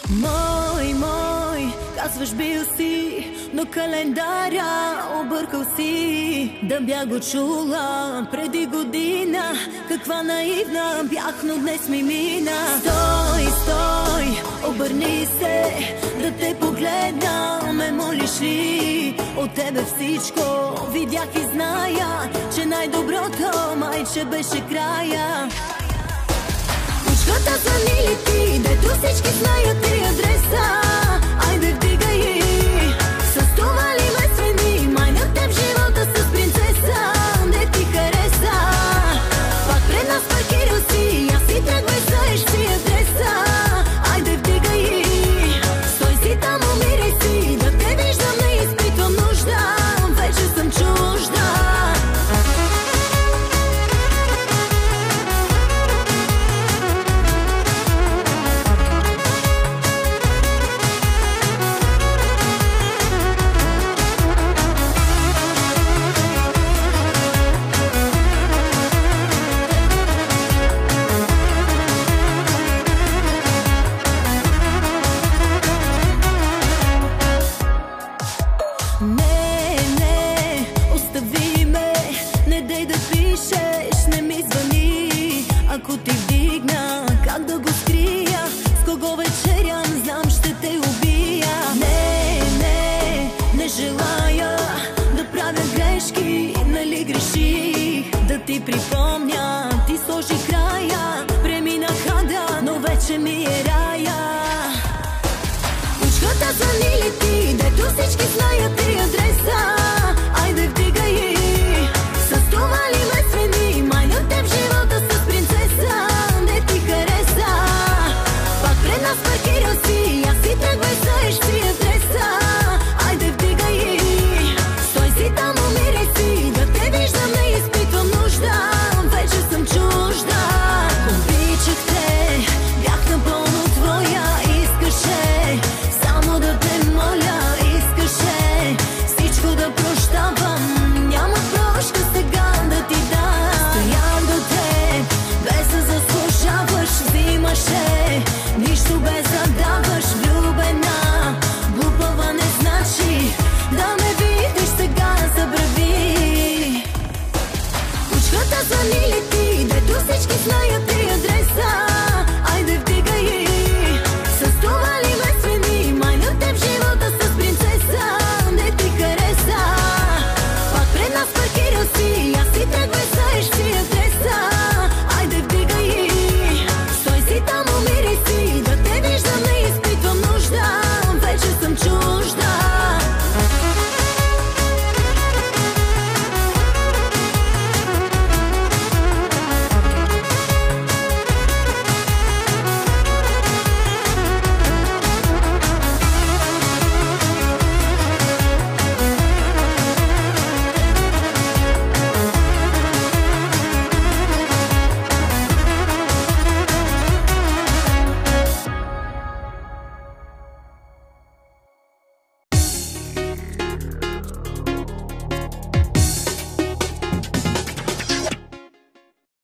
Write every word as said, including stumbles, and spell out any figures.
Мой, мой, казваш бил си, но календаря объркал си. Да бях го чула преди година, каква наивна бях, но днес ми мина. Стой, стой, обърни се, да те погледна, ме молиш ли? От тебе всичко видях и зная, че най-доброто майче беше края. Кучката звъни ли ти, дето всички знаят ти адреса? Айде вдигай, с това ли ме свини? Май на теб живота с принцеса, не ти хареса. Пак пред нас паркирал си, аз си тръгвай, знаеш си адреса. Айде вдигай, стой си там, умирай си, да те виждам, не изпитвам нужда, вече съм чужда. Ако ти вдигна, как да го скрия? С кого вечерям, знам, ще те убия. Не, не, не желая да правя грешки, нали греших? Да ти припомня, ти сложи края, преминах ада, но вече ми е рая. Кучката звъни ли ти, дето всички знаят ти адреса? Айде вдигай, с това ли ме свини? Май на теб живота с принцеса, не ти хареса. Пак пред нас паркирал си, аз си тръгвай, знаеш си адреса. Айде вдигай, стой си там, умирай си, да те виждам, не изпитвам нужда, вече съм чужда. Обичах те, бях напълно твоя, искаше само да те моля, искаше всичко да прощавам. Няма прошка сега да ти дам. Стоях до теб, без да заслужаваш, взимаше нищо без да даваш. Влюбена, глупава не значи да ме видиш сега, забрави. Кучката звъни ли ти, дето всички знаят ти